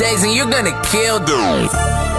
Jason, you're gonna kill them.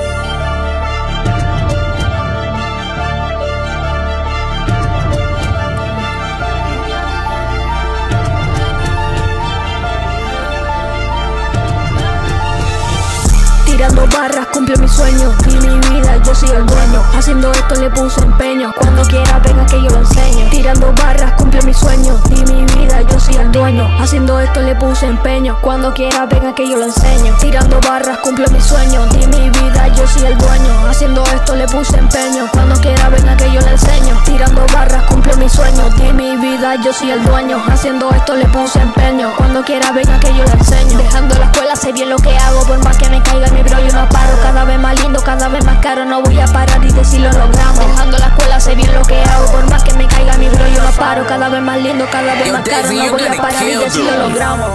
Tirando barras cumple mi sueño y mi vida yo soy el dueño. Haciendo esto le puse empeño, cuando quiera venga que yo lo enseño. Tirando barras cumple mi sueño y mi vida yo soy el dueño. Haciendo esto le puse empeño, cuando quiera venga que yo lo enseño. Tirando barras cumple mi sueño y mi vida yo soy el dueño. Haciendo esto le puse empeño, cuando quiera venga que yo le enseño. Tirando barras cumple mi sueño y mi vida yo soy el dueño. Haciendo esto le puse empeño, cuando quiera venga que yo le enseño. Dejando la escuela sé bien lo que hago, por más que me caiga mi bro yo no paro. Cada vez más lindo, cada vez más caro, no voy a parar y decir lo logramos. Dejando la escuela sé bien lo que hago, por más que me caiga mi bro yo no paro. Cada vez más lindo, cada vez más caro, no voy a parar y decir lo logramos.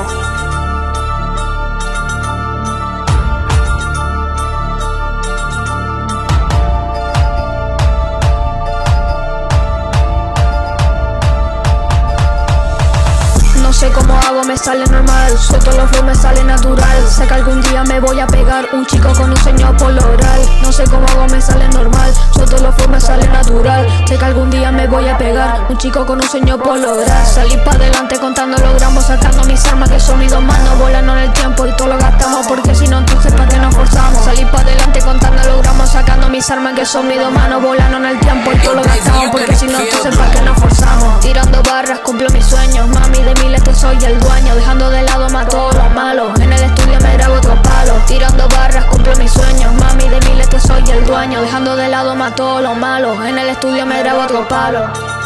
No sé cómo hago, me sale normal. Suelto los flows, me sale natural. Sé que algún día me voy a pegar un chico con un sueño por lograr. No sé cómo hago, me sale normal. Suelto los flows, me sale natural. Sé que algún día me voy a pegar un chico con un sueño por lograr. Salir para adelante contando los gramos, sacando mis armas que son mis dos manos. Volando en el tiempo y todo lo gastamos, porque si no entonces para qué nos forzamos. Salir para adelante contando los gramos, sacando mis armas que son mis dos manos. Volando en el tiempo y todo lo gastamos, porque si no entonces para qué nos forzamos. Tirando barras cumplo mis sueños, mami de miles que soy el dueño. Dejando de lado más todo lo malo, en el estudio me grabo otro palo. Tirando barras cumplo mis sueños, mami de miles que soy el dueño. Dejando de lado más todo lo malo, en el estudio me grabo otro palo.